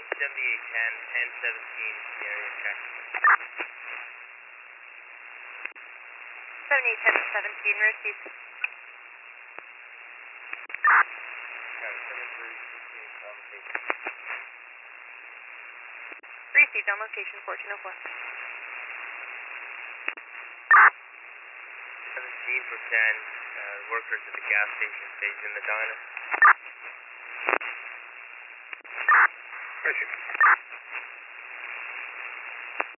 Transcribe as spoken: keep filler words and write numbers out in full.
seventy-eight ten, ten seventeen, the area check. seventy-eight ten seventeen, received. Travis seven three, sixteen, on location. Received on location, fourteen oh four. seventeen for ten, uh, workers at the gas station stays in the diner. Appreciate it.